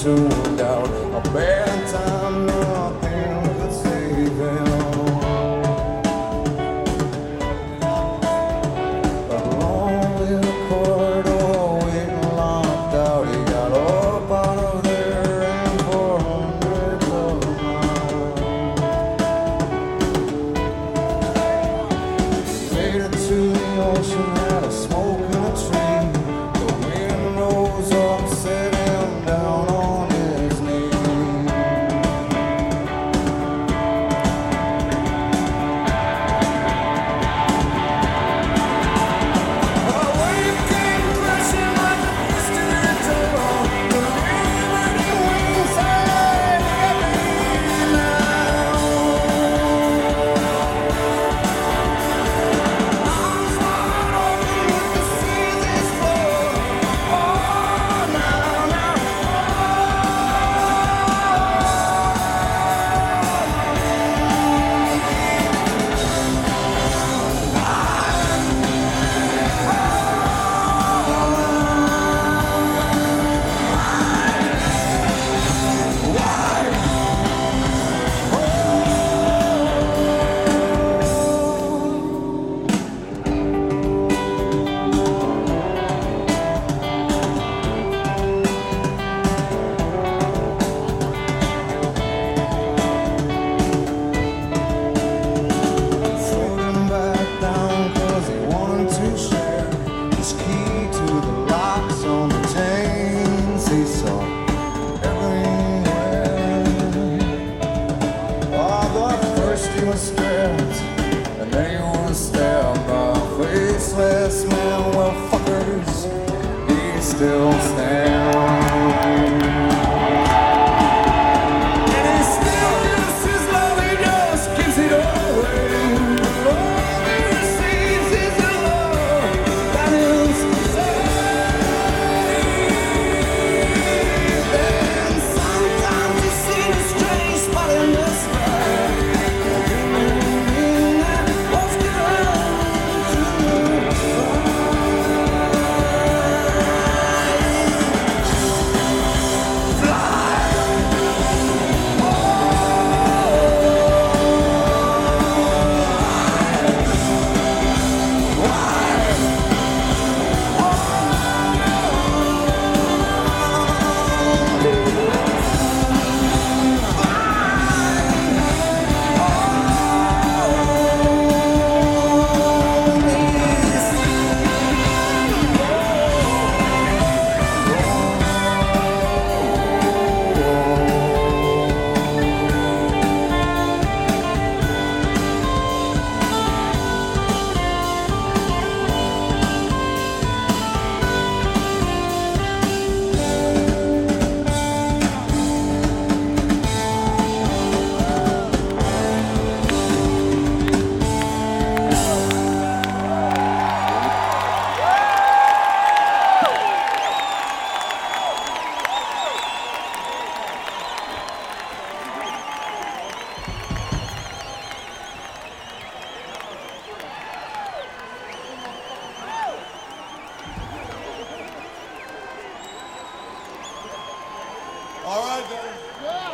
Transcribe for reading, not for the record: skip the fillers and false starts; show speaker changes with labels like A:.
A: tuned out. A bad time, nothing could save him. A lonely corridor, waiting locked out. He got up out of there and for hundreds of miles. Made it to the ocean, had a smoke and a tree. The wind rose up, set him down on his knees. A wave came crashing like a distant door. The liberty wings hang heavy now. Arms wide open with the seas is full. Oh, now, now, floating back down 'cause he wanted to share his key to the locks on the chains he saw everywhere. Oh, but first he was stripped, and then he was stabbed by a faceless man. Well, fuckers, he still stands. And he still gives his love, he just gives it away. But all he receives is a love that is saved. And sometimes he sees a strange spot in the sky. Everything that was good to
B: All right, then.